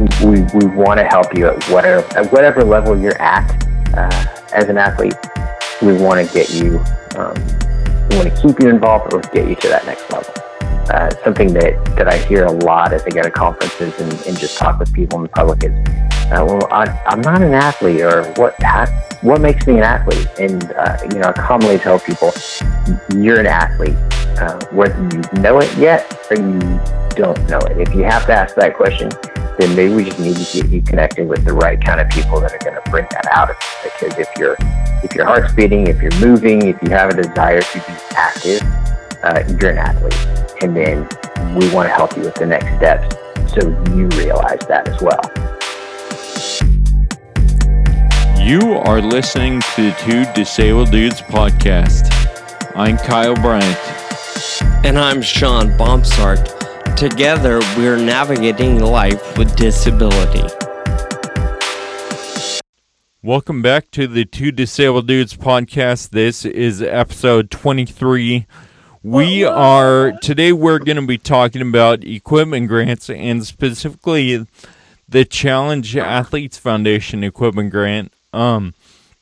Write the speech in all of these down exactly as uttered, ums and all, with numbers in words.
we, we want to help you at whatever, at whatever level you're at uh, as an athlete. We want to get you, um, we want to keep you involved or get you to that next level. Uh, something that, that I hear a lot as I go to conferences and, and just talk with people in the public is, uh, well, I, I'm not an athlete, or what how, what makes me an athlete? And, uh, you know, I commonly tell people, you're an athlete, uh, whether you know it yet or you don't know it. If you have to ask that question, then maybe we just need to get you connected with the right kind of people that are going to bring that out of you. Because if you're, if your heart's beating, if you're moving, if you have a desire to be active, uh, you're an athlete. And then we want to help you with the next steps so you realize that as well. You are listening to the Two Disabled Dudes podcast. I'm Kyle Bryant. And I'm Sean Baumsart. Together, we're navigating life with disability. Welcome back to the Two Disabled Dudes podcast. This is episode twenty-three. We are, today we're going to be talking about equipment grants and specifically the Challenge Athletes Foundation equipment grant. Um,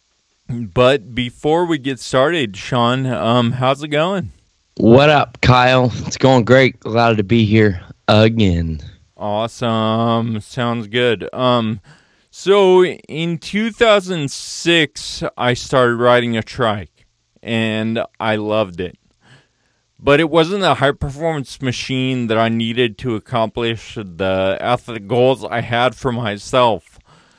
but before we get started, Sean, um, how's it going? What up, Kyle? It's going great. Glad to be here again. Awesome. Sounds good. Um, so in two thousand six, I started riding a trike, and I loved it. But it wasn't a high-performance machine that I needed to accomplish the athletic goals I had for myself.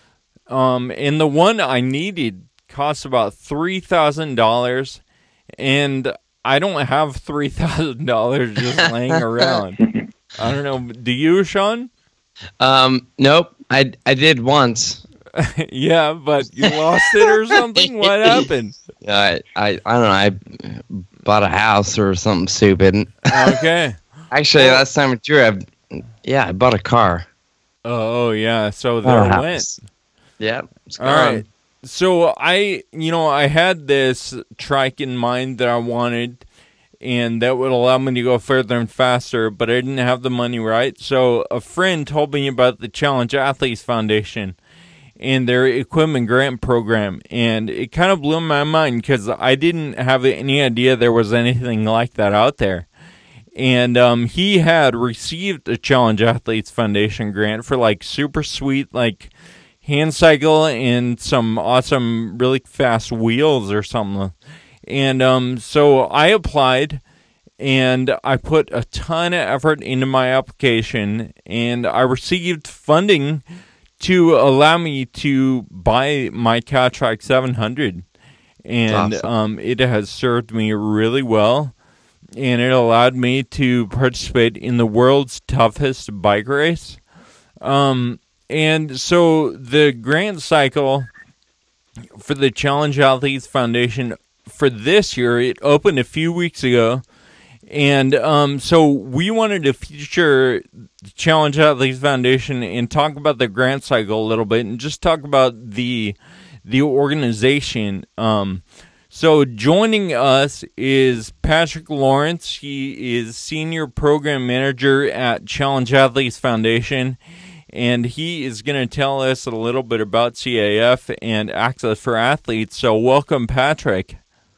Um, and the one I needed cost about three thousand dollars, and I don't have three thousand dollars just laying around. I don't know. Do you, Sean? Um, nope. I, I did once. Yeah, but you lost it or something? What happened? I, I, I don't know. I bought a house or something stupid. Okay. Actually, well, last time we drew, I, yeah, I bought a car. Oh, yeah. So there it went. Yeah. It's All right. So I, you know, I had this trike in mind that I wanted, and that would allow me to go further and faster, but I didn't have the money, right? So a friend told me about the Challenge Athletes Foundation and their equipment grant program, and it kind of blew my mind because I didn't have any idea there was anything like that out there. And um, he had received a Challenge Athletes Foundation grant for like super sweet, like hand cycle and some awesome, really fast wheels or something. And um, so I applied, and I put a ton of effort into my application, and I received funding to allow me to buy my CowTrike seven hundred. And awesome. um, it has served me really well, and it allowed me to participate in the world's toughest bike race. Um, and so the grant cycle for the Challenge Athletes Foundation for this year, it opened a few weeks ago. And um, so we wanted to feature the Challenge Athletes Foundation and talk about the grant cycle a little bit and just talk about the the organization. Um, so joining us is Patrick Lawrence. He is Senior Program Manager at Challenge Athletes Foundation, and he is going to tell us a little bit about C A F and Access for Athletes. So welcome, Patrick.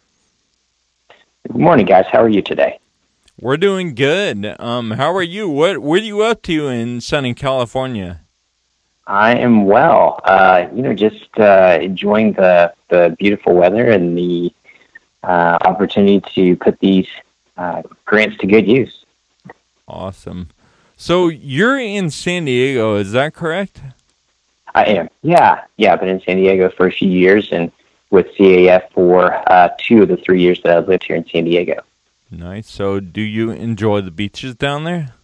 Good morning, guys. How are you today? We're doing good. Um, how are you? What What are you up to in sunny California? I am well. Uh, you know, just uh, enjoying the, the beautiful weather and the uh, opportunity to put these uh, grants to good use. Awesome. So you're in San Diego, is that correct? I am. Yeah, yeah. I've been in San Diego for a few years, and with C A F for uh, two of the three years that I've lived here in San Diego. Nice. So do you enjoy the beaches down there?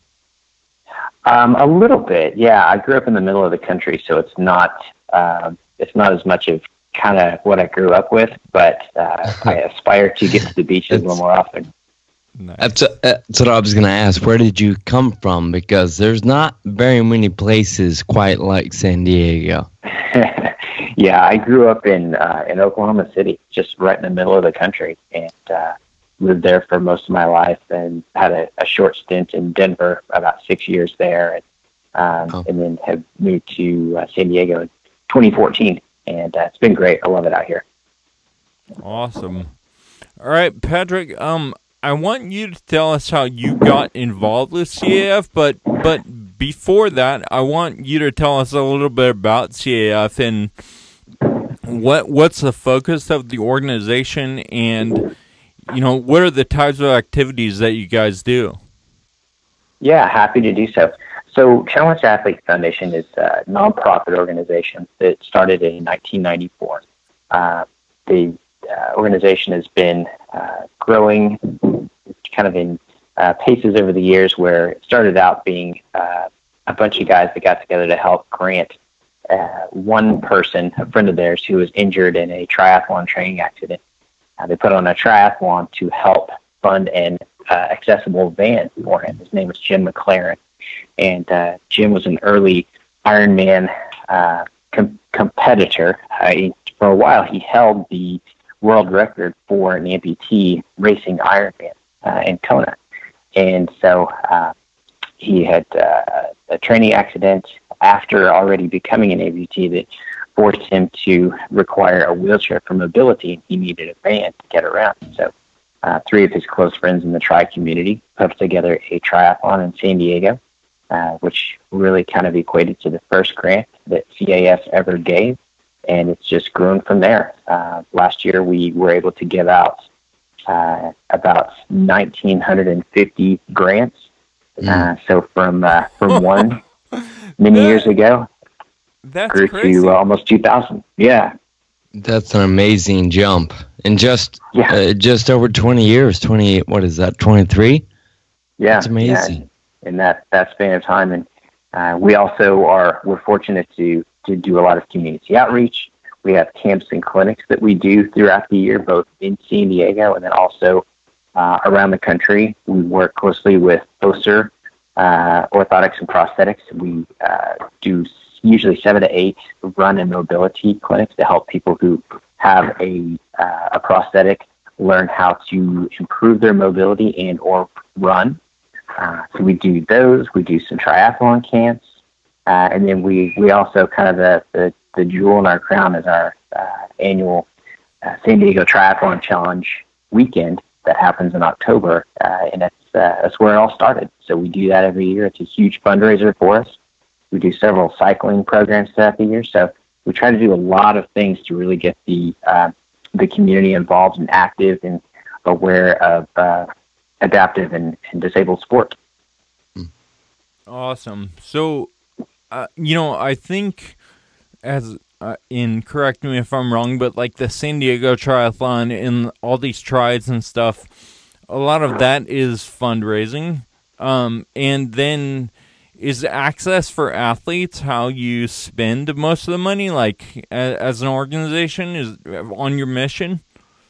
Um, a little bit, yeah. I grew up in the middle of the country, so it's not uh, it's not as much of kind of what I grew up with, but uh, I aspire to get to the beaches a little more often. Nice. That's, uh, that's what I was going to ask. Where did you come from? Because there's not very many places quite like San Diego. Yeah, I grew up in uh, in Oklahoma City, just right in the middle of the country, and uh, lived there for most of my life, and had a, a short stint in Denver, about six years there, and um, Oh. and then have moved to uh, San Diego in twenty fourteen. And uh, it's been great. I love it out here. Awesome. All right, Patrick. Um, I want you to tell us how you got involved with C A F, but but before that, I want you to tell us a little bit about C A F and what what's the focus of the organization, and you know, what are the types of activities that you guys do? Yeah, happy to do so. So Challenge Athlete Foundation is a nonprofit organization that started in nineteen ninety-four. Uh, the uh, organization has been uh, growing kind of in uh, paces over the years, where it started out being uh, a bunch of guys that got together to help grant uh, one person, a friend of theirs, who was injured in a triathlon training accident. Uh, they put on a triathlon to help fund an uh, accessible van for him. His name was Jim McLaren. And uh, Jim was an early Ironman uh, com- competitor. Uh, he, for a while, he held the world record for an amputee racing Ironman uh, in Kona. And so uh, he had uh, a training accident after already becoming an amputee that forced him to require a wheelchair for mobility, and he needed a van to get around. So uh, three of his close friends in the tri community put together a triathlon in San Diego, Uh, which really kind of equated to the first grant that C A F ever gave, and it's just grown from there. Uh, last year, we were able to give out uh, about one thousand nine hundred fifty grants. Mm. Uh, so from uh, from one many That- years ago, That's grew crazy. to uh, almost two thousand. Yeah, That's an amazing jump. In just yeah, uh, just over twenty years, twenty, what is that, twenty-three? yeah. That's amazing. Yeah. In that, that span of time. And uh, we also are, we're fortunate to, to do a lot of community outreach. We have camps and clinics that we do throughout the year, both in San Diego and then also uh, around the country. We work closely with O S R, uh, Orthotics and Prosthetics. We uh, do usually seven to eight run and mobility clinics to help people who have a, uh, a prosthetic learn how to improve their mobility and or run. Uh, so we do those. We do some triathlon camps, uh, and then we, we also kind of the, the, the jewel in our crown is our uh, annual uh, San Diego Triathlon Challenge weekend that happens in October, uh, and that's uh, that's where it all started. So we do that every year. It's a huge fundraiser for us. We do several cycling programs throughout the year. So we try to do a lot of things to really get the uh, the community involved and active and aware of. Uh, adaptive and, and disabled sport. Awesome. So, uh, you know, I think, as uh, in, correct me if I'm wrong, but like the San Diego Triathlon and all these trides and stuff, a lot of that is fundraising. Um, and then is access for athletes how you spend most of the money, like a, as an organization, is on your mission?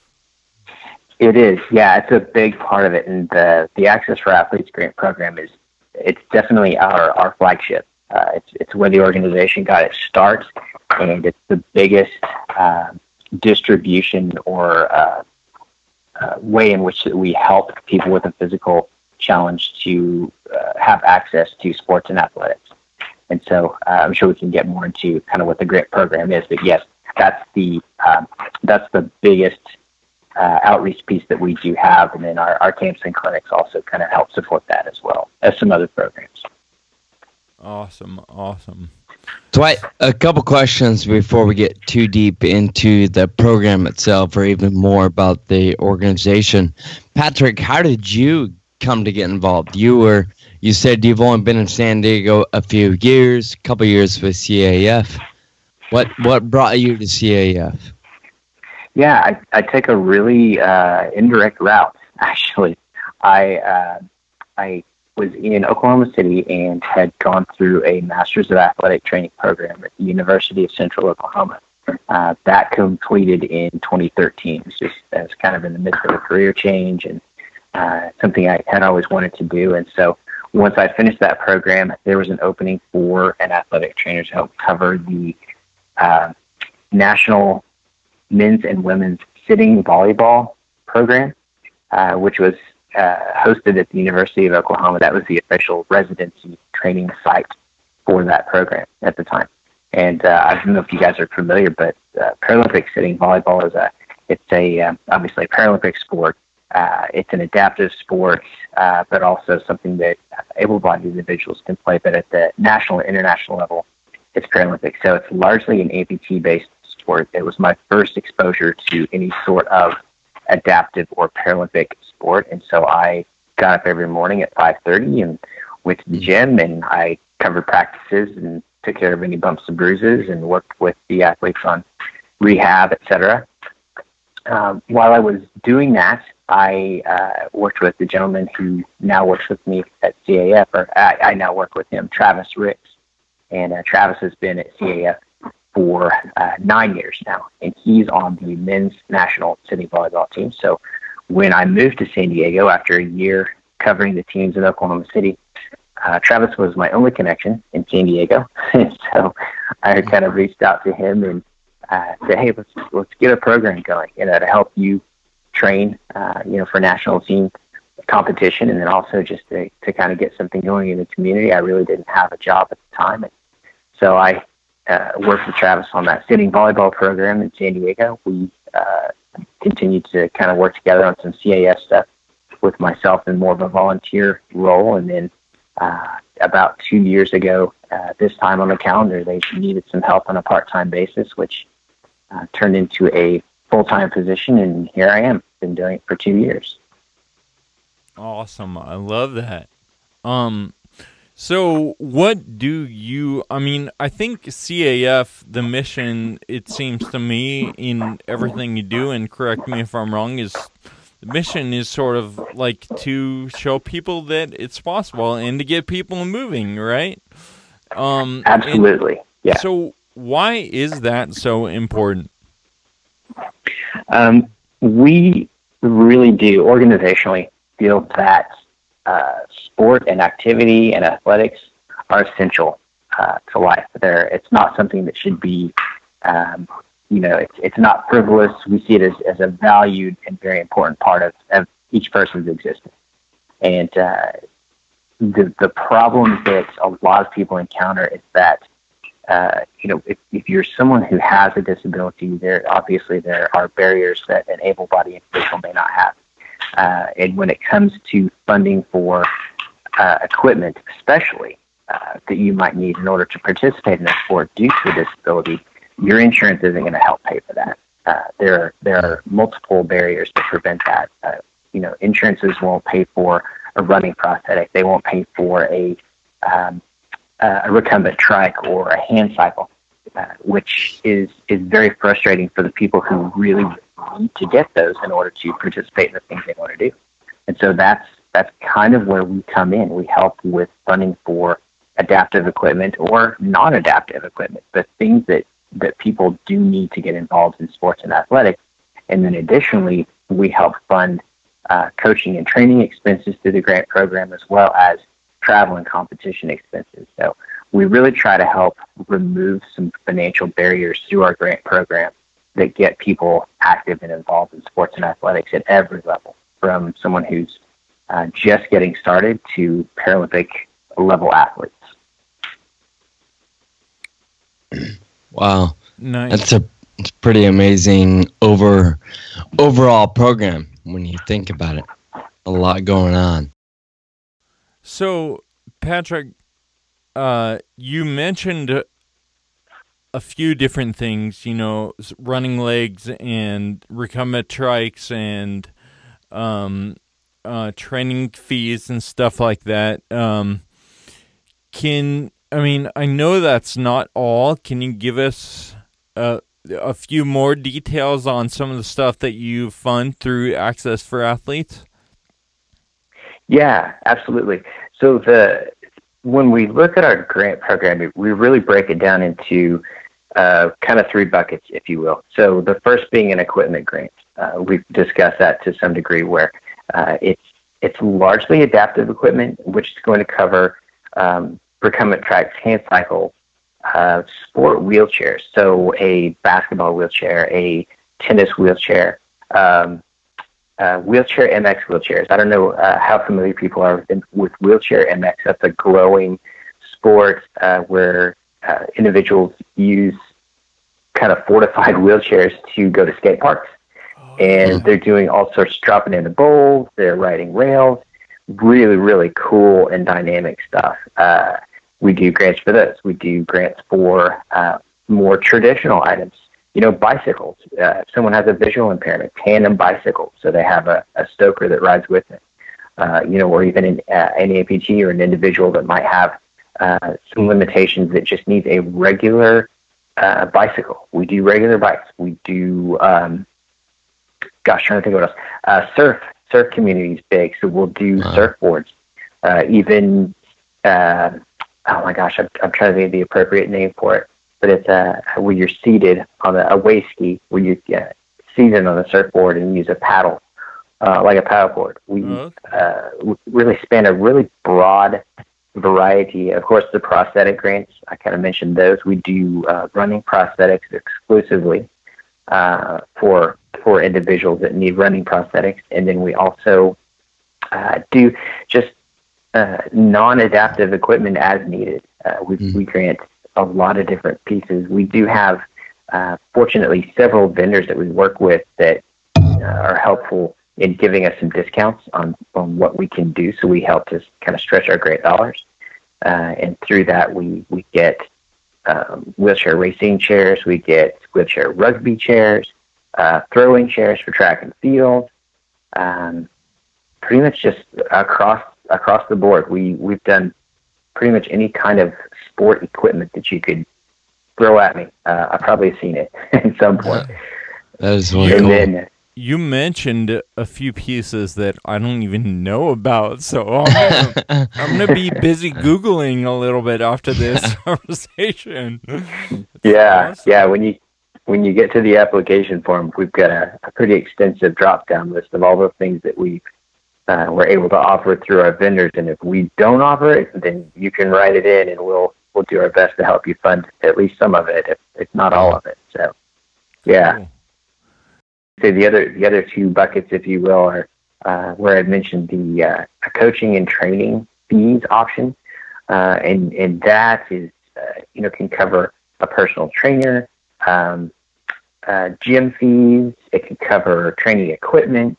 It is, yeah, it's a big part of it, and the the Access for Athletes grant program is it's definitely our our flagship. Uh, it's it's where the organization got its start, and it's the biggest uh, distribution or uh, uh, way in which we help people with a physical challenge to uh, have access to sports and athletics. And so uh, I'm sure we can get more into kind of what the grant program is, but yes, that's the um, that's the biggest. Uh, outreach piece that we do have, and then our, our camps and clinics also kind of help support that as well as some other programs. Awesome, awesome. Dwight, a couple questions before we get too deep into the program itself or even more about the organization. Patrick, how did you come to get involved? You were, you said you've only been in San Diego a few years, a couple years with C A F. What, what brought you to C A F? Yeah, I, I take a really uh, indirect route, actually. I uh, I was in Oklahoma City and had gone through a Masters of Athletic Training program at the University of Central Oklahoma. Uh, that completed in twenty thirteen. It was just, I was kind of in the midst of a career change and uh, something I had always wanted to do. And so once I finished that program, there was an opening for an athletic trainer to help cover the uh, national men's and women's sitting volleyball program, uh, which was uh, hosted at the University of Oklahoma. That was the official residency training site for that program at the time. And uh, I don't know if you guys are familiar, but uh, Paralympic sitting volleyball is a it's a uh, obviously a Paralympic sport. Uh, it's an adaptive sport, uh, but also something that able-bodied individuals can play. But at the national and international level, it's Paralympic. So it's largely an amputee-based sport. It was my first exposure to any sort of adaptive or Paralympic sport, and so I got up every morning at five thirty and went to the gym, and I covered practices and took care of any bumps and bruises and worked with the athletes on rehab, et cetera. Um, while I was doing that, I uh, worked with the gentleman who now works with me at C A F, or I, I now work with him, Travis Ricks. And uh, Travis has been at C A F for uh, nine years now, and he's on the men's national sitting volleyball team. So when I moved to San Diego after a year covering the teams in Oklahoma City, uh, Travis was my only connection in San Diego. And so I kind of reached out to him and uh, said, hey, let's, let's get a program going, you know, to help you train, uh, you know, for national team competition, and then also just to, to kind of get something going in the community. I really didn't have a job at the time. And so I uh, worked with Travis on that sitting volleyball program in San Diego. We uh, continued to kind of work together on some C A F stuff with myself in more of a volunteer role. And then uh, about two years ago, uh, this time on the calendar, they needed some help on a part-time basis, which uh, turned into a full-time position, and here I am. Been doing it for two years. Awesome. I love that. Um, so what do you, I mean, I think C A F, the mission, it seems to me, in everything you do, and correct me if I'm wrong, is the mission is sort of like to show people that it's possible and to get people moving, right? Um, Absolutely. Yeah. So why is that so important? Um, we really do organizationally feel that uh, sport and activity and athletics are essential uh, to life. They're, it's not something that should be, um, you know, it's, it's not frivolous. We see it as, as a valued and very important part of, of each person's existence. And uh, the, the problem that a lot of people encounter is that Uh, you know, if, if you're someone who has a disability, there obviously there are barriers that an able-bodied individual may not have. Uh, and when it comes to funding for uh, equipment, especially uh, that you might need in order to participate in a sport due to a disability, your insurance isn't going to help pay for that. Uh, there are there are multiple barriers that prevent that. Uh, you know, insurances won't pay for a running prosthetic. They won't pay for a um, Uh, a recumbent trike or a hand cycle, uh, which is is very frustrating for the people who really need to get those in order to participate in the things they want to do. And so that's that's kind of where we come in. We help with funding for adaptive equipment or non-adaptive equipment, but things that, that people do need to get involved in sports and athletics. And then additionally, we help fund uh, coaching and training expenses through the grant program, as well as travel and competition expenses. So we really try to help remove some financial barriers through our grant program that get people active and involved in sports and athletics at every level, from someone who's uh, just getting started to Paralympic level athletes. Wow. Nice. That's a, it's a pretty amazing over overall program when you think about it. A lot going on. So, Patrick, uh, you mentioned a few different things, you know, running legs and recumbent trikes and um, uh, training fees and stuff like that. Um, can, I mean, I know that's not all. Can you give us a, a few more details on some of the stuff that you fund through Access for Athletes? Yeah, absolutely. So the when we look at our grant program, we really break it down into uh, kind of three buckets, if you will. So the first being an equipment grant. Uh, we've discussed that to some degree, where uh, it's it's largely adaptive equipment, which is going to cover um, recumbent trikes, hand cycle, uh, sport wheelchairs. So a basketball wheelchair, a tennis wheelchair. Um, Uh, wheelchair M X wheelchairs. I don't know uh, how familiar people are in, with wheelchair M X. That's a growing sport uh, where uh, individuals use kind of fortified wheelchairs to go to skate parks. And they're doing all sorts, dropping into bowls, they're riding rails, really, really cool and dynamic stuff. Uh, we do grants for those. We do grants for uh, more traditional items. You know, bicycles. Uh, if someone has a visual impairment, tandem bicycles, so they have a, a stoker that rides with it. Uh, you know, or even an, uh, an amputee or an individual that might have uh, some limitations that just needs a regular uh, bicycle. We do regular bikes. We do... Um, Gosh, trying to think of what else. Uh, surf, surf community is big, so we'll do wow. surfboards. Uh, even, uh, oh my gosh, I'm, I'm trying to think of the appropriate name for it, but it's uh, where you're seated on a, a wave ski, where you're uh, seated on a surfboard and use a paddle, uh, like a paddleboard. We okay. uh, really span a really broad variety. Of course, the prosthetic grants, I kind of mentioned those. We do uh, running prosthetics exclusively uh, for for individuals that need running prosthetics. And then we also uh, do just uh, non-adaptive equipment as needed. Uh, we, mm. we grant a lot of different pieces. We do have, uh, fortunately, several vendors that we work with that uh, are helpful in giving us some discounts on, on what we can do. So we help to kind of stretch our grant dollars. Uh, and through that, we, we get um, wheelchair racing chairs. We get wheelchair rugby chairs. Uh, throwing chairs for track and field, um, pretty much just across across the board. We we've done pretty much any kind of sport equipment that you could throw at me. Uh, I've probably seen it at some point. That is really and cool. Then, you mentioned a few pieces that I don't even know about, so I'm gonna, I'm gonna be busy Googling a little bit after this conversation. Yeah, awesome. yeah. When you When you get to the application form, we've got a, a pretty extensive drop-down list of all the things that we uh, we're able to offer through our vendors. And if we don't offer it, then you can write it in, and we'll we'll do our best to help you fund at least some of it, if, if not all of it. So, yeah. Cool. So the other the other two buckets, if you will, are uh, where I mentioned the uh, coaching and training fees option, uh, and and that is uh, you know can cover a personal trainer. Um, Uh, gym fees. It could cover training equipment.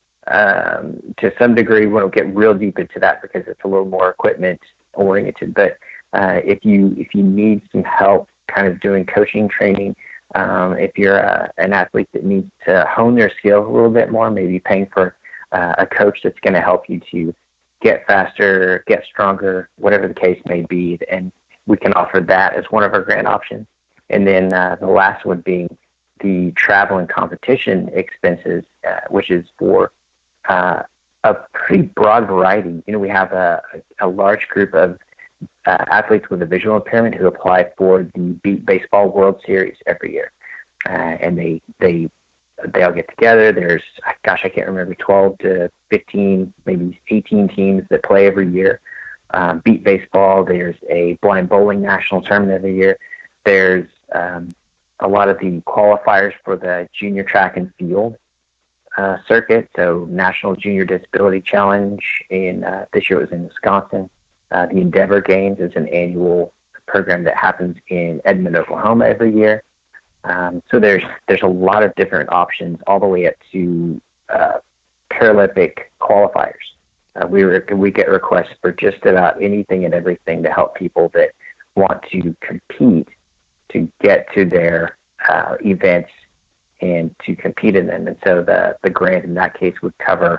Um, to some degree, we won't get real deep into that because it's a little more equipment oriented. But uh, if you if you need some help, kind of doing coaching training, um, if you're uh, an athlete that needs to hone their skills a little bit more, maybe paying for uh, a coach that's going to help you to get faster, get stronger, whatever the case may be, and we can offer that as one of our grant options. And then uh, the last one being the travel and competition expenses, uh, which is for uh, a pretty broad variety. You know, we have a, a large group of uh, athletes with a visual impairment who apply for the Beat Baseball World Series every year, uh, and they they they all get together. There's, gosh, I can't remember, twelve to fifteen, maybe eighteen teams that play every year. Um, Beat Baseball. There's a blind bowling national tournament every year. There's um, a lot of the qualifiers for the junior track and field uh, circuit. So National Junior Disability Challenge in uh, this year it was in Wisconsin. Uh, the Endeavor Games is an annual program that happens in Edmond, Oklahoma every year. Um, so there's there's a lot of different options all the way up to uh, Paralympic qualifiers. Uh, we re- we get requests for just about anything and everything to help people that want to compete to get to their uh, events and to compete in them. And so the, the grant in that case would cover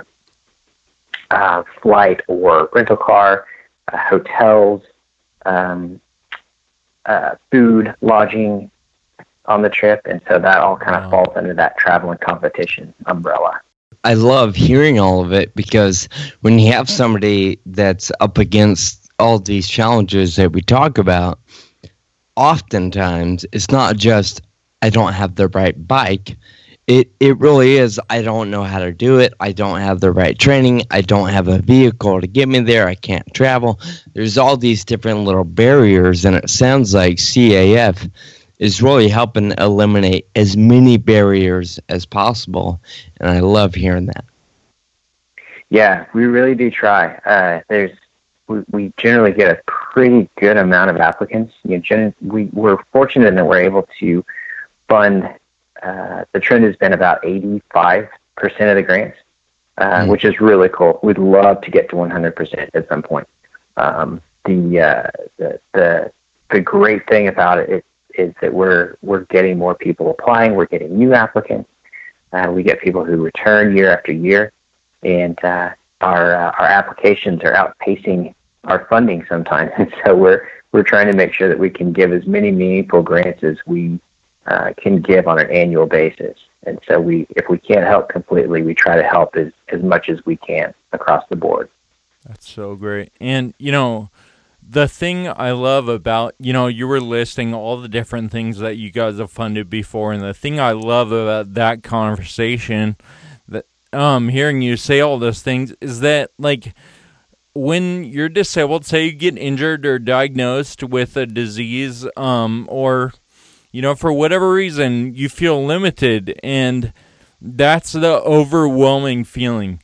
uh, flight or rental car, uh, hotels, um, uh, food, lodging on the trip. And so that all kind of wow. falls under that travel and competition umbrella. I love hearing all of it because when you have somebody that's up against all these challenges that we talk about, oftentimes it's not just I don't have the right bike. It it really is I don't know how to do it. I don't have the right training. I don't have a vehicle to get me there. I can't travel. There's all these different little barriers, and it sounds like C A F is really helping eliminate as many barriers as possible, and I love hearing that. Yeah, we really do try. Uh, there's we, we generally get a pretty good amount of applicants. You know, gen- we, we're fortunate in that we're able to fund, uh, the trend has been about eighty-five percent of the grants, uh, mm. which is really cool. We'd love to get to one hundred percent at some point. Um, the, uh, the, the, the great thing about it is, is that we're, we're getting more people applying. We're getting new applicants. Uh, we get people who return year after year, and, uh, our, uh, our applications are outpacing our funding sometimes. And so we're, we're trying to make sure that we can give as many meaningful grants as we, uh, can give on an annual basis. And so we, if we can't help completely, we try to help as, as much as we can across the board. That's so great. And, you know, the thing I love about, you know, you were listing all the different things that you guys have funded before, and the thing I love about that conversation, that um, hearing you say all those things, is that, like, when you're disabled, say you get injured or diagnosed with a disease, um, or, you know, for whatever reason, you feel limited, and that's the overwhelming feeling.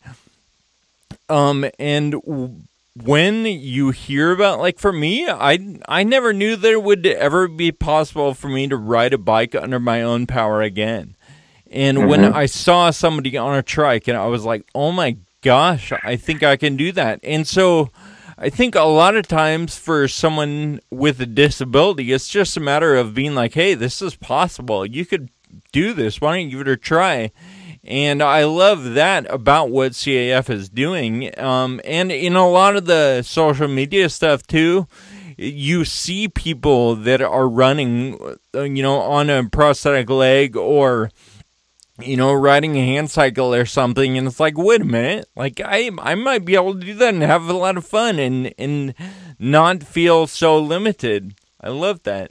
Um, and w- when you hear about, like, for me, I, I never knew that it would ever be possible for me to ride a bike under my own power again. And mm-hmm. when I saw somebody on a trike, and I was like, oh my gosh, I think I can do that. And so I think a lot of times for someone with a disability, it's just a matter of being like, hey, this is possible. You could do this. Why don't you give it a try? And I love that about what C A F is doing. Um, and in a lot of the social media stuff, too, you see people that are running, you know, on a prosthetic leg or, you know, riding a hand cycle or something. And it's like, wait a minute. Like, I I might be able to do that and have a lot of fun and, and not feel so limited. I love that.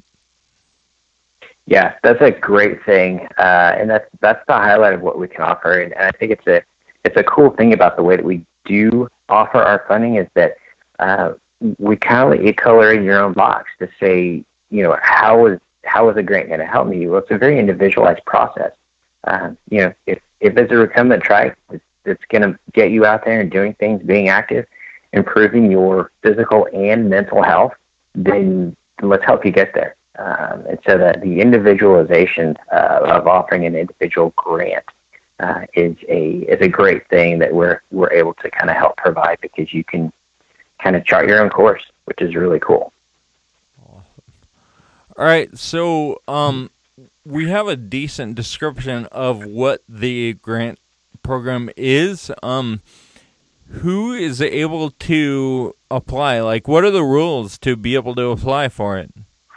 Yeah, that's a great thing, uh, and that's that's the highlight of what we can offer. And, and I think it's a it's a cool thing about the way that we do offer our funding is that uh, we kind of let you color in your own box to say, you know, how is how is a grant going to help me? Well, it's a very individualized process. Um, you know, if if it's a recumbent trike, it's, it's going to get you out there and doing things, being active, improving your physical and mental health, then let's help you get there. Um, and so that the individualization uh, of offering an individual grant uh, is a is a great thing that we're we're able to kind of help provide, because you can kind of chart your own course, which is really cool. Awesome. All right, so um, we have a decent description of what the grant program is. Um, who is able to apply? Like, what are the rules to be able to apply for it?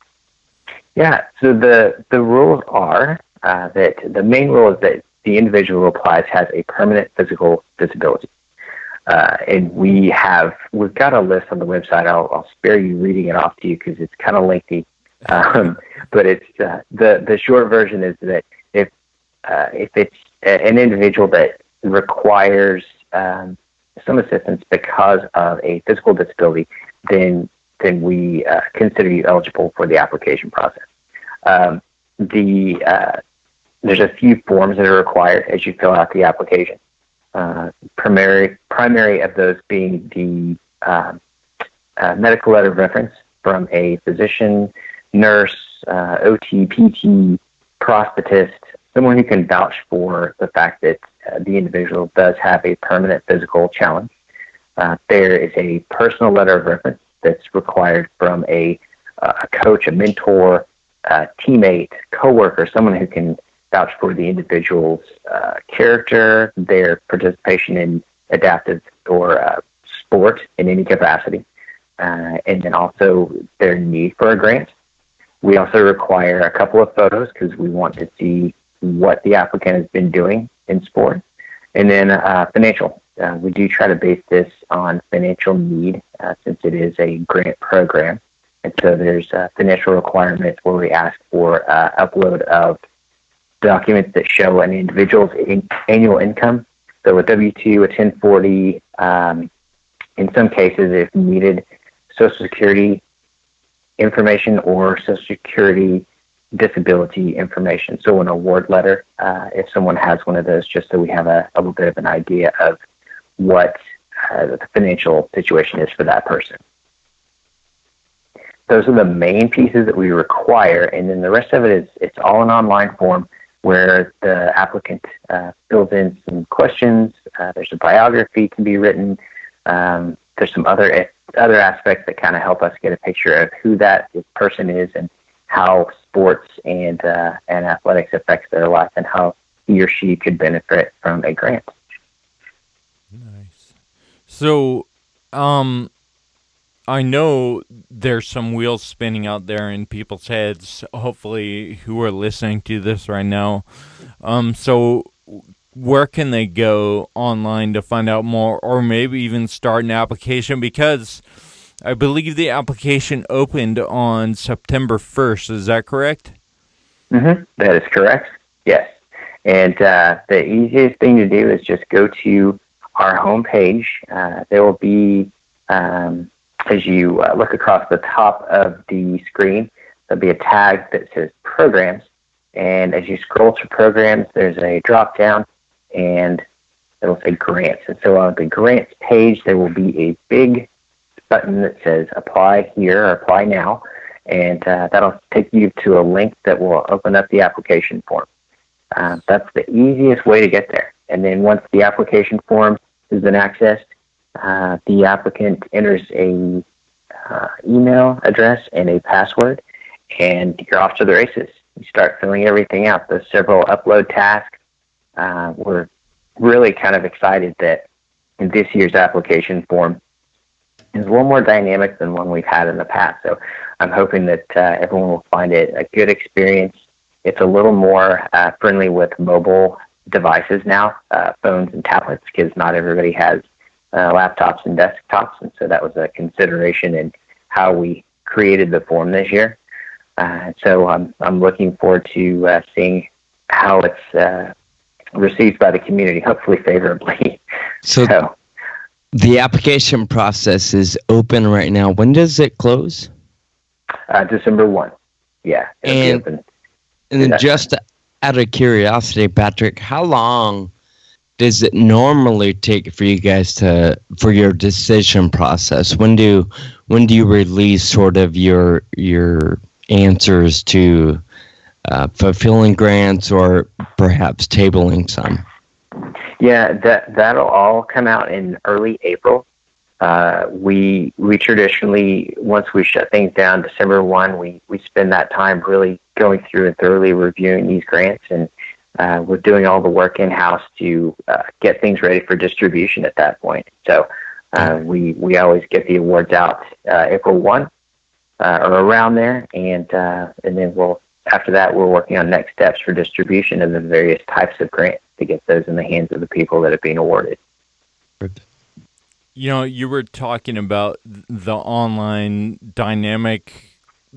Yeah, so the, the rules are uh, that the main rule is that the individual who applies has a permanent physical disability. Uh, and we have, we've got a list on the website. I'll, I'll spare you reading it off to you because it's kind of lengthy. Um, but it's uh, the, the short version is that if, uh, if it's an individual that requires um, some assistance because of a physical disability, then then we uh, consider you eligible for the application process. Um, the uh, there's a few forms that are required as you fill out the application. Uh, primary primary of those being the uh, uh, medical letter of reference from a physician, nurse, uh, O T, P T, prosthetist, someone who can vouch for the fact that uh, the individual does have a permanent physical challenge. Uh, there is a personal letter of reference that's required from a, uh, a coach, a mentor, a teammate, coworker, someone who can vouch for the individual's uh, character, their participation in adaptive or uh, sport in any capacity, uh, and then also their need for a grant. We also require a couple of photos because we want to see what the applicant has been doing in sport, and then uh, financial. Uh, we do try to base this on financial need uh, since it is a grant program. And so there's uh, financial requirements where we ask for uh, upload of documents that show an individual's in- annual income. So a W two, a ten forty, um, in some cases, if needed, Social Security information or Social Security disability information. So an award letter, uh, if someone has one of those, just so we have a, a little bit of an idea of what uh, the financial situation is for that person. Those are the main pieces that we require, and then the rest of it is it's all an online form where the applicant uh, fills in some questions. Uh, there's a biography can be written. Um, there's some other other aspects that kind of help us get a picture of who that person is and how sports and uh, and athletics affects their life and how he or she could benefit from a grant. Nice. So, um, I know there's some wheels spinning out there in people's heads, hopefully, who are listening to this right now. Um, so where can they go online to find out more, or maybe even start an application? Because I believe the application opened on September first. Is that correct? Mm-hmm. That is correct. Yes. And uh, the easiest thing to do is just go to our homepage. Uh, there will be, um, as you uh, look across the top of the screen, there'll be a tag that says programs. And as you scroll to programs, there's a drop down and it'll say grants. And so on the grants page, there will be a big button that says apply here or apply now. And uh, that'll take you to a link that will open up the application form. Uh, that's the easiest way to get there. And then once the application form has been accessed, uh, the applicant enters a uh, email address and a password, and you're off to the races. You start filling everything out. There's several upload tasks. Uh, we're really kind of excited that in this year's application form is a little more dynamic than one we've had in the past. So I'm hoping that uh, everyone will find it a good experience. It's a little more uh, friendly with mobile devices now, uh, phones and tablets, because not everybody has uh, laptops and desktops, and so that was a consideration in how we created the form this year. Uh, so I'm I'm looking forward to uh, seeing how it's uh, received by the community, hopefully favorably. So, so the application process is open right now. When does it close? Uh, December first. Yeah, it'll and, be open. And then just out of curiosity, Patrick, how long does it normally take for you guys to, for your decision process? When do, when do you release sort of your, your answers to uh, fulfilling grants or perhaps tabling some? Yeah, that, that'll all come out in early April. Uh, we we traditionally, once we shut things down December first, we, we spend that time really going through and thoroughly reviewing these grants, and uh, we're doing all the work in-house to uh, get things ready for distribution at that point. So uh, we, we always get the awards out uh, April first uh, or around there, and uh, and then we'll after that we're working on next steps for distribution of the various types of grants to get those in the hands of the people that are being awarded. You know, you were talking about the online dynamic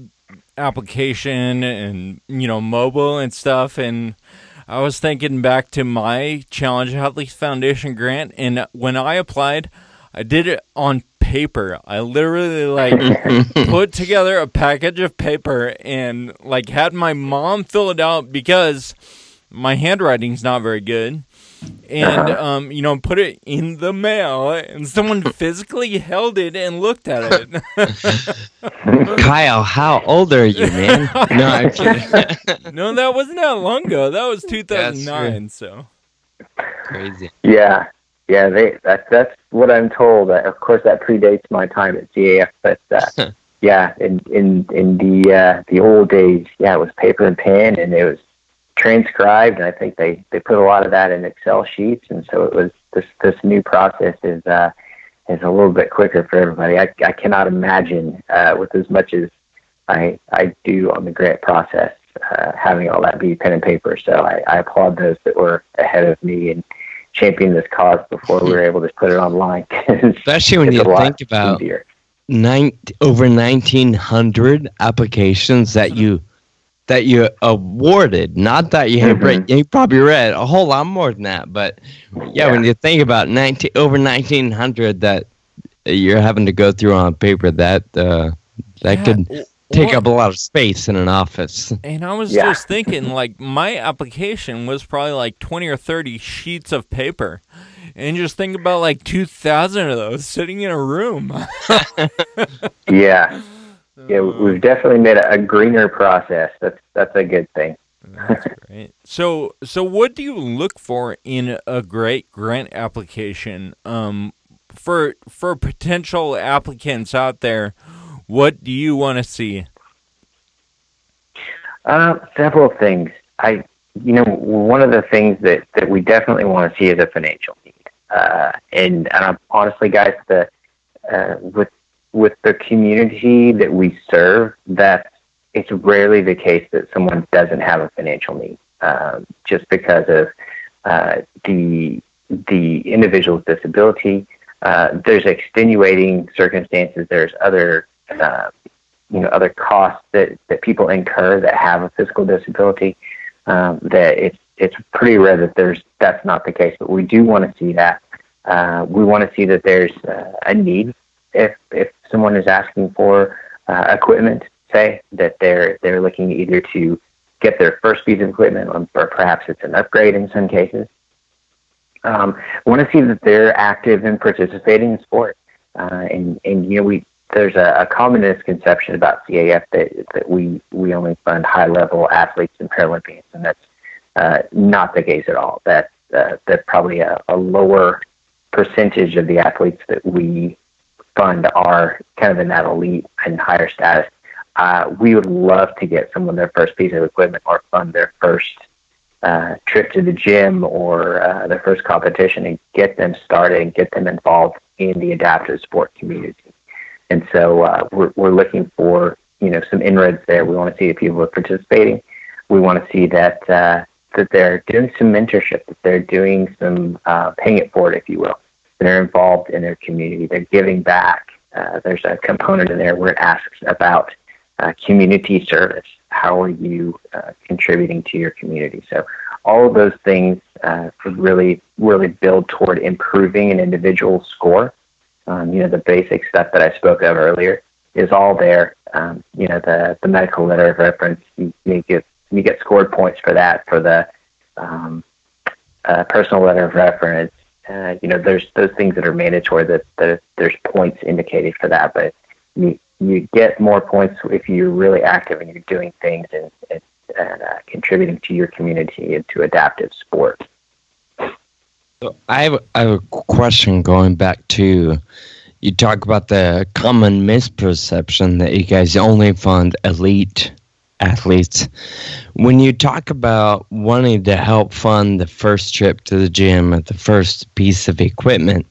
application and, you know, mobile and stuff, and I was thinking back to my Challenge Athletes Foundation grant, and when I applied, I did it on paper. I literally, like, put together a package of paper and, like, had my mom fill it out because my handwriting's not very good. And, um, you know, put it in the mail, and someone physically held it and looked at it. Kyle, how old are you, man? No, I'm kidding. No, that wasn't that long ago. That was two thousand nine, so. Crazy. Yeah, yeah, they, that, that's what I'm told. Uh, of course, that predates my time at C A F, but, uh, yeah, in, in, in the, uh, the old days, yeah, it was paper and pen, and it was transcribed, and I think they, they put a lot of that in Excel sheets, and so it was this this new process is uh, is a little bit quicker for everybody. I, I cannot imagine uh, with as much as I I do on the grant process uh, having all that be pen and paper. So I, I applaud those that were ahead of me and championed this cause before we were able to put it online. Especially when you think about nine, over nineteen hundred applications that you that you awarded, not that you have mm-hmm. you probably read a whole lot more than that, but yeah, yeah. when you think about nineteen over nineteen hundred that you're having to go through on paper, that uh, that yeah. could take what? up a lot of space in an office. And I was yeah. just thinking, like, my application was probably like twenty or thirty sheets of paper, And just think about like two thousand of those sitting in a room. Yeah. Yeah, we've definitely made a, a greener process. That's that's a good thing. That's great. So, so what do you look for in a great grant application? Um, for for potential applicants out there, what do you want to see? Uh, several things. I, you know, one of the things that, that we definitely want to see is a financial need. Uh, and, and honestly, guys, the uh, with with the community that we serve, that it's rarely the case that someone doesn't have a financial need, um, just because of uh, the the individual's disability. Uh, there's extenuating circumstances. There's other uh, you know other costs that, that people incur that have a physical disability. Um, that it's it's pretty rare that there's that's not the case. But we do want to see that. Uh, we want to see that there's uh, a need. If if someone is asking for uh, equipment, say that they're they're looking either to get their first piece of equipment, or perhaps it's an upgrade in some cases. Um, we want to see that they're active and participating in sport. Uh, and and you know we there's a, a common misconception about C A F that that we we only fund high level athletes and Paralympians, and that's uh, not the case at all. That uh, that probably a, a lower percentage of the athletes that we fund are kind of in that elite and higher status. Uh, we would love to get someone their first piece of equipment or fund their first uh, trip to the gym or uh, their first competition and get them started and get them involved in the adaptive sport community. And so uh, we're, we're looking for, you know, some inroads there. We want to see that people are participating. We want to see that uh, that they're doing some mentorship, that they're doing some uh, paying it forward, if you will. They're involved in their community. They're giving back. Uh, there's a component in there where it asks about uh, community service. How are you uh, contributing to your community? So all of those things uh, could really, really build toward improving an individual's score. Um, you know, the basic stuff that I spoke of earlier is all there. Um, you know, the, the medical letter of reference, you, you get you get scored points for that. For the um, uh, personal letter of reference, uh, you know, there's those things that are mandatory that, that there's points indicated for that. But you you get more points if you're really active and you're doing things and, and, and uh, contributing to your community and to adaptive sport. So I have, I have a question going back to, you talk about the common misperception that you guys only fund elite athletes. When you talk about wanting to help fund the first trip to the gym or the first piece of equipment,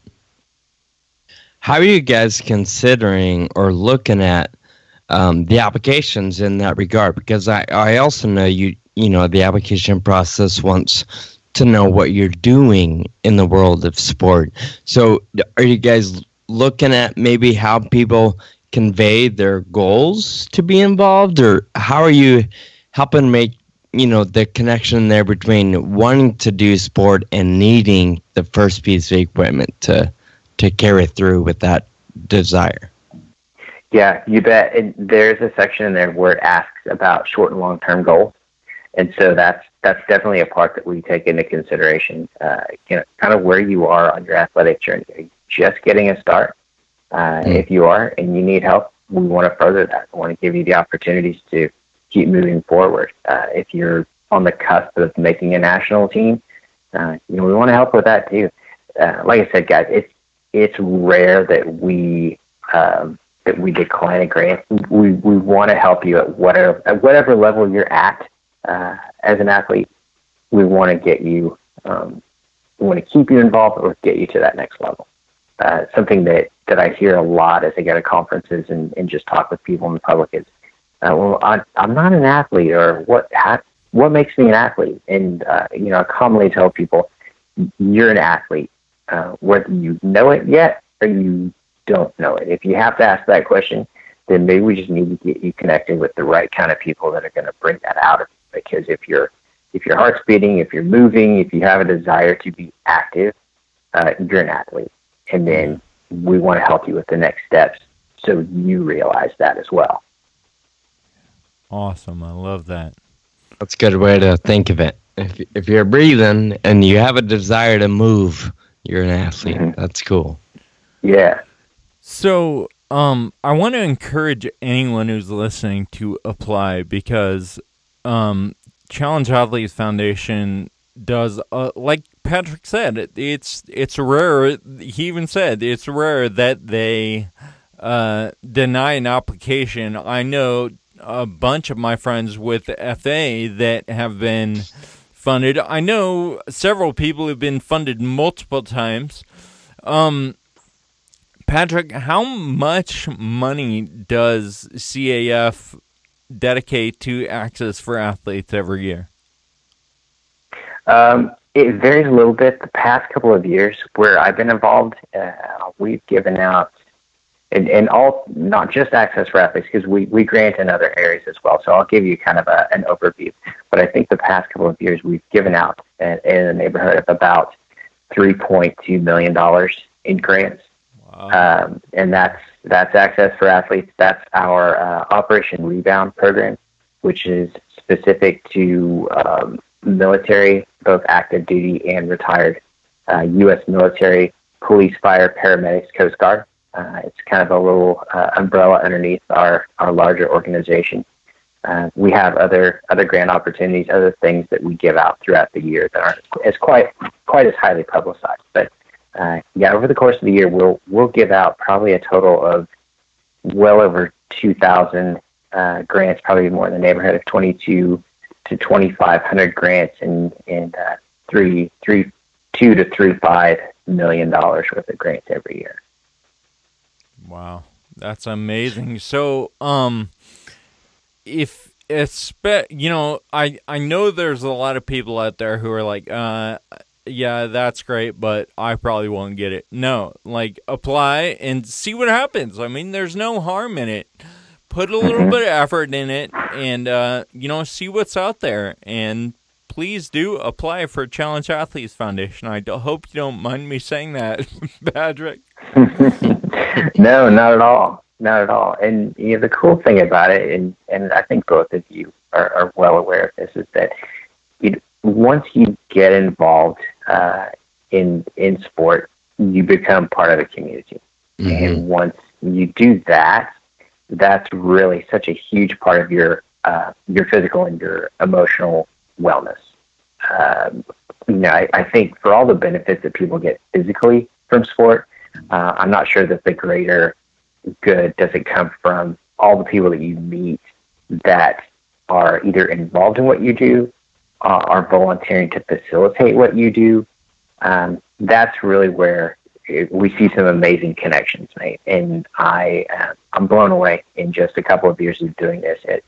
how are you guys considering or looking at um, the applications in that regard? Because I, I also know you, you know, the application process wants to know what you're doing in the world of sport. So are you guys looking at maybe how people convey their goals to be involved, or how are you helping make, you know, the connection there between wanting to do sport and needing the first piece of equipment to to carry through with that desire? Yeah, you bet. And there's a section in there where it asks about short and long-term goals. And so that's that's definitely a part that we take into consideration. Uh, you know, kind of where you are on your athletic journey. Are you just getting a start? Uh, mm. If you are and you need help, we want to further that. We want to give you the opportunities to keep moving forward. Uh, if you're on the cusp of making a national team, uh, you know, we want to help with that too. Uh, like I said, guys, it's it's rare that we um, that we decline a grant. We we want to help you at whatever at whatever level you're at. Uh, as an athlete, we want to get you, um, we want to keep you involved or get you to that next level. Uh, something that, that I hear a lot as I go to conferences and, and just talk with people in the public is, uh, well, I, I'm not an athlete, or what, how, what makes me an athlete? And, uh, you know, I commonly tell people, you're an athlete, uh, whether you know it yet or you don't know it. If you have to ask that question, then maybe we just need to get you connected with the right kind of people that are going to bring that out of you. Because if you're, if your heart's beating, if you're moving, if you have a desire to be active, uh, you're an athlete. And then we want to help you with the next steps so you realize that as well. Awesome. I love that. That's a good way to think of it. If if you're breathing and you have a desire to move, You're an athlete. Mm-hmm. That's cool. Yeah. So, um, I want to encourage anyone who's listening to apply because um, Challenge Athletes Foundation does, uh, like Patrick said, it, it's it's rare. He even said it's rare that they uh, deny an application. I know a bunch of my friends with F A that have been funded. I know several people who've been funded multiple times. Um, Patrick, how much money does C A F dedicate to Access for Athletes every year? Um, it varies a little bit. The past couple of years where I've been involved, uh, we've given out, and, and all, not just Access for Athletes, because we, we grant in other areas as well. So I'll give you kind of a, an overview. But I think the past couple of years we've given out in, in the neighborhood of about three point two million dollars in grants. Wow. Um, and that's that's Access for Athletes. That's our uh, Operation Rebound program, which is specific to um, military, both active duty and retired, uh, U S military, police, fire, paramedics, Coast Guard. Uh, it's kind of a little uh, umbrella underneath our, our larger organization. Uh, we have other other grant opportunities, other things that we give out throughout the year that aren't as quite quite as highly publicized. But uh, yeah, over the course of the year, we'll we'll give out probably a total of well over two thousand uh, grants, probably more in the neighborhood of twenty-two to twenty-five hundred grants, and and uh, three three two to three five million dollars worth of grants every year. Wow, that's amazing. So, um, if it's, you know, I, I know there's a lot of people out there who are like, uh, yeah, that's great, but I probably won't get it. No, like, apply and see what happens. I mean, there's no harm in it. Put a little bit of effort in it and, uh, you know, see what's out there. And please do apply for Challenge Athletes Foundation. I do, hope you don't mind me saying that, Patrick. No, not at all. Not at all. And you know, the cool thing about it, and, and I think both of you are, are well aware of this, is that you, once you get involved uh, in in sport, you become part of the community. Mm-hmm. And once you do that, that's really such a huge part of your uh, your physical and your emotional wellness. Um, you know, I, I think for all the benefits that people get physically from sport, uh, I'm not sure that the greater good doesn't come from all the people that you meet that are either involved in what you do, uh, are volunteering to facilitate what you do. Um, that's really where it, we see some amazing connections made. And I, uh, I'm blown away in just a couple of years of doing this at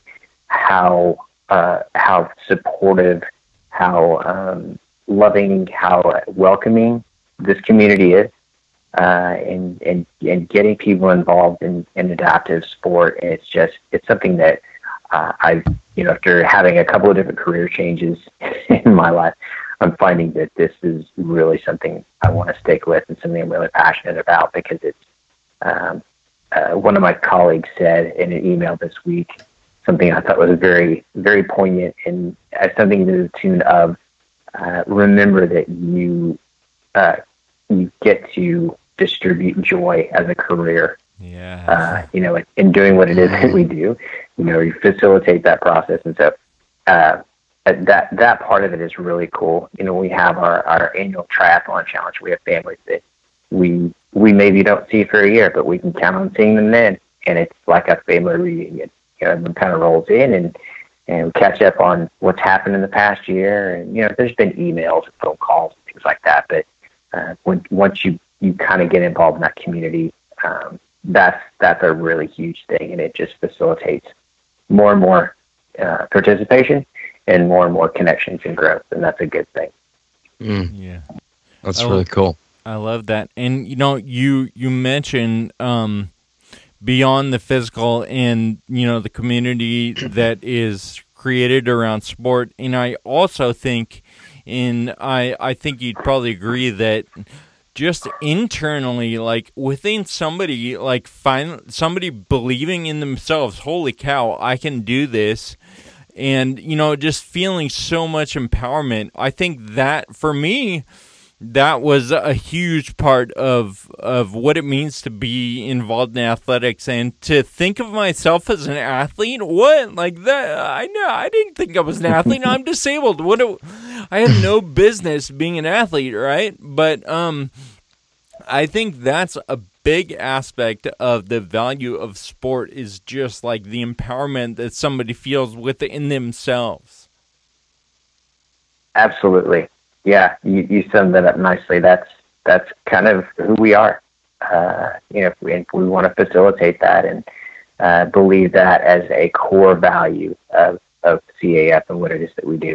how uh, how supportive, how um, loving, how welcoming this community is. Uh, and, and, and getting people involved in, in adaptive sport. And it's just, it's something that uh, I, you know, after having a couple of different career changes in my life, I'm finding that this is really something I want to stick with and something I'm really passionate about, because it's, um, uh, one of my colleagues said in an email this week, something I thought was very, very poignant, and uh, something to the tune of, uh, remember that you, uh, you get to distribute joy as a career. Yeah. Uh, you know, in doing what it is that we do, you know, you facilitate that process. And so, uh, that, that part of it is really cool. You know, we have our, our annual triathlon challenge. We have families that we, we maybe don't see for a year, but we can count on seeing them then. And it's like a family reunion. You know, everyone kind of rolls in and, and we catch up on what's happened in the past year. And, you know, there's been emails and phone calls and things like that, but Uh, when, once you, you kind of get involved in that community, um, that's that's a really huge thing, and it just facilitates more and more uh, participation and more and more connections and growth, and that's a good thing. Mm. Yeah, that's I really love, cool. I love that. And you know, you you mentioned um, beyond the physical and you know the community that is created around sport, and I also think. And I, I think you'd probably agree that just internally, like within somebody, like find somebody believing in themselves, holy cow, I can do this. And, you know, just feeling so much empowerment. I think that for me, that was a huge part of of what it means to be involved in athletics, and to think of myself as an athlete. What, like that? I know I didn't think I was an athlete. I'm disabled. What? Do, I have no business being an athlete, right? But um, I think that's a big aspect of the value of sport, is just like the empowerment that somebody feels within themselves. Absolutely. Yeah, you, you summed that up nicely. That's that's kind of who we are. Uh, you know, if we, if we want to facilitate that and uh, believe that as a core value of, of C A F and what it is that we do.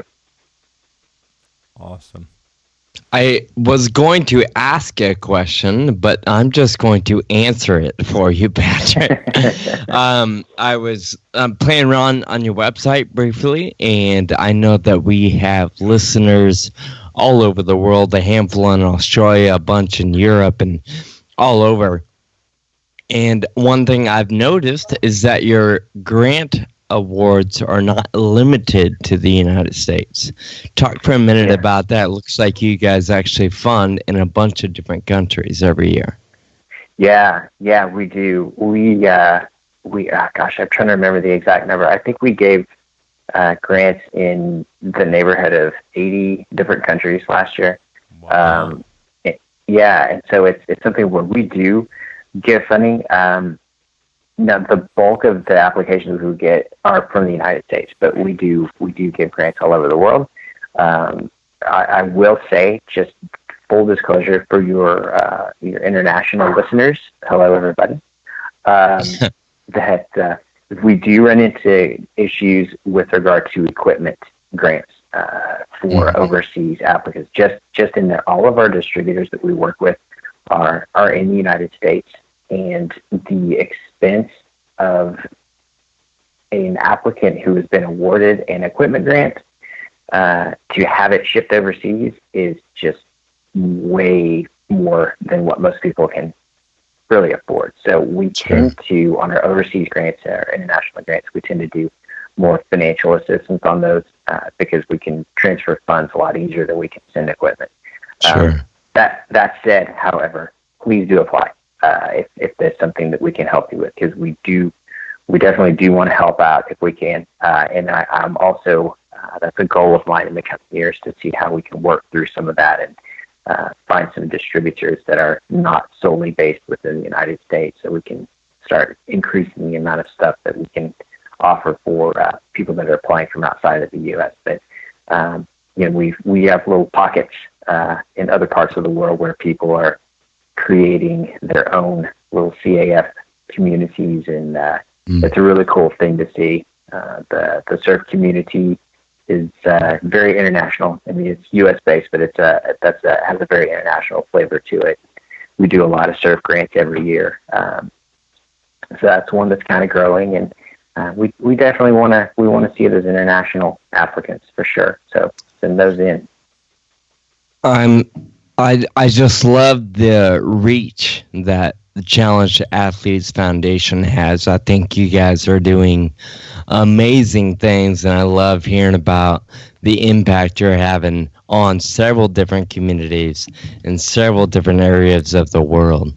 Awesome. I was going to ask a question, but I'm just going to answer it for you, Patrick. um, I was um, playing around on your website briefly, and I know that we have listeners all over the world, a handful in Australia, a bunch in Europe, and all over. And one thing I've noticed is that your grant awards are not limited to the United States. Talk for a minute Yeah. about that. Looks like you guys actually fund in a bunch of different countries every year. Yeah, yeah, we do. We, uh, we, uh, gosh, I'm trying to remember the exact number. I think we gave uh, grants in the neighborhood of eighty different countries last year. Wow. Um, it- yeah, and so it's it's something where we do give funding. Um, now, the bulk of the applications we get are from the United States, but we do we do give grants all over the world. Um, I, I will say, just full disclosure for your uh, your international listeners, hello everybody, um, that uh, we do run into issues with regard to equipment grants uh, for Mhm. overseas applicants. Just just in there, all of our distributors that we work with are are in the United States, and the expense of an applicant who has been awarded an equipment grant uh, to have it shipped overseas is just way more than what most people can really afford. So we Sure. tend to, on our overseas grants, our international grants, we tend to do more financial assistance on those uh, because we can transfer funds a lot easier than we can send equipment. Sure. Um, that that said, however, please do apply uh, if if there's something that we can help you with, because we do we definitely do want to help out if we can. Uh, and I, I'm also uh, that's a goal of mine in the coming years, to see how we can work through some of that and uh, find some distributors that are not solely based within the United States, so we can start increasing the amount of stuff that we can offer for uh, people that are applying from outside of the U S. But um, you know, we we have little pockets uh, in other parts of the world where people are creating their own little C A F communities, and uh, Mm. it's a really cool thing to see. Uh, the the surf community is uh, very international. I mean, it's U S based, but it's uh, that's uh, has a very international flavor to it. We do a lot of surf grants every year, um, so that's one that's kind of growing, and uh, we we definitely want to we want to see those international applicants for sure. So send those in. I'm I I just love the reach that the Challenge Athletes Foundation has. I think you guys are doing amazing things, and I love hearing about the impact you're having on several different communities in several different areas of the world.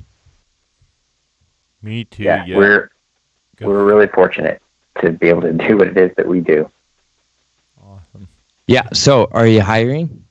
Me too. Yeah, Yeah. we're Go. we're really fortunate to be able to do what it is that we do. Awesome. Yeah, so are you hiring?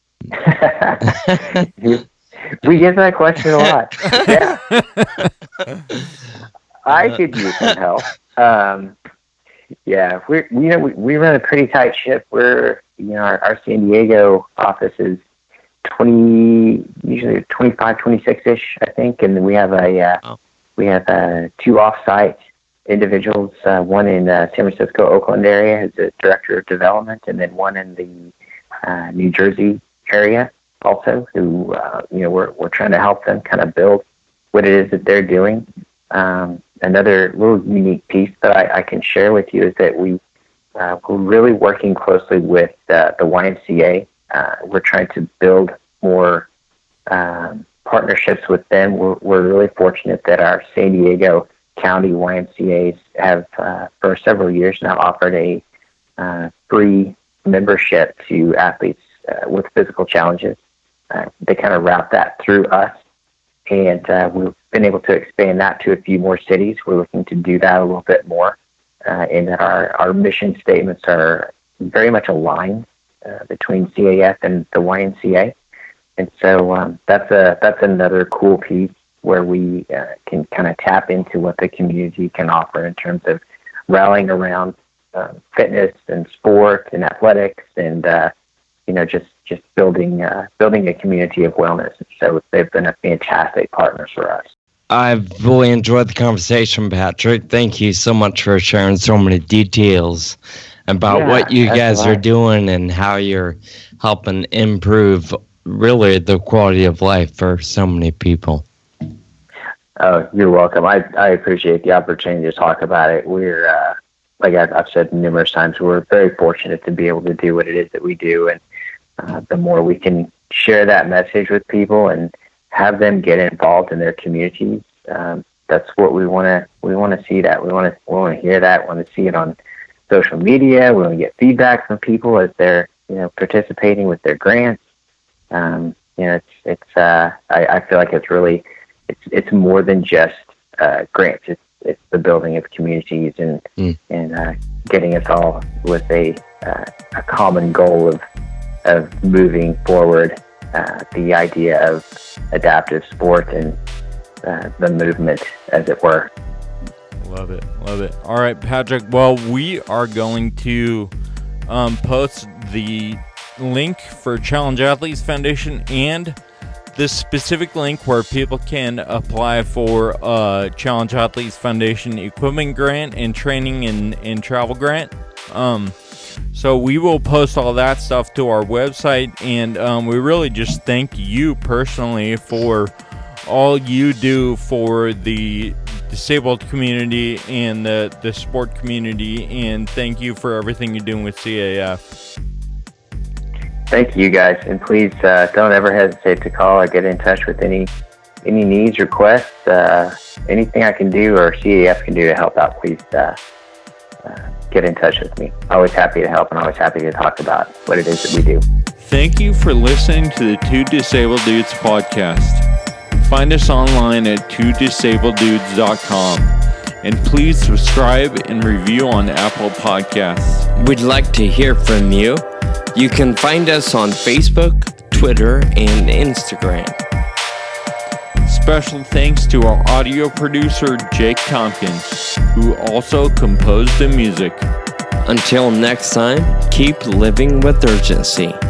We get that question a lot. Yeah, I could use some help. Um, yeah, we you know we, we run a pretty tight ship. We're you know our, our San Diego office is twenty, usually twenty-five, twenty-six ish, I think, and then we have a uh, Oh. we have uh, two off-site individuals. Uh, one in uh, San Francisco, Oakland area as a director of development, and then one in the uh, New Jersey area also, who uh, you know we're we're trying to help them kind of build what it is that they're doing. Um, another little unique piece that I, I can share with you is that we uh, we're really working closely with uh, the Y M C A. Uh, we're trying to build more um, partnerships with them. We're we're really fortunate that our San Diego County Y M C As have uh, for several years now offered a uh, free membership to athletes uh, with physical challenges. uh, they kind of route that through us. And uh, we've been able to expand that to a few more cities. We're looking to do that a little bit more, uh, in that our, our mission statements are very much aligned uh, between C A F and the Y M C A. And so um, that's a that's another cool piece where we uh, can kind of tap into what the community can offer in terms of rallying around uh, fitness and sport and athletics, and uh, you know just just building uh, building a community of wellness. So they've been a fantastic partner for us. I've really enjoyed the conversation, Patrick. Thank you so much for sharing so many details about Yeah, what you guys right. are doing and how you're helping improve really the quality of life for so many people. Oh, you're welcome. I, I appreciate the opportunity to talk about it. We're, uh, like I've, I've said numerous times, we're very fortunate to be able to do what it is that we do. And uh, the more we can share that message with people and have them get involved in their communities, um, that's what we want to, we want to see that. We want to, we want to hear that. We want to see it on social media. We want to get feedback from people as they're, you know, participating with their grants. Um, you know, it's, it's, uh, I, I feel like it's really, it's, it's more than just, uh, grants. It's, it's the building of communities and, Mm. and, uh, getting us all with a, uh, a common goal of, of moving forward, uh, the idea of adaptive sport and, uh, the movement, as it were. Love it. Love it. All right, Patrick. Well, we are going to um, post the link for Challenge Athletes Foundation and the specific link where people can apply for a Challenge Athletes Foundation equipment grant and training and, and travel grant. Um, so we will post all that stuff to our website, and um, we really just thank you personally for all you do for the disabled community and the, the sport community, and thank you for everything you're doing with C A F. Thank you, guys, and please uh, don't ever hesitate to call or get in touch with any any needs, requests, uh, anything I can do or C A F can do to help out. Please uh, uh, get in touch with me. Always happy to help and always happy to talk about what it is that we do. Thank you for listening to the Two Disabled Dudes podcast. Find us online at two disabled dudes dot com, and please subscribe and review on Apple Podcasts. We'd like to hear from you. You can find us on Facebook, Twitter, and Instagram. Special thanks to our audio producer, Jake Tompkins, who also composed the music. Until next time, keep living with urgency.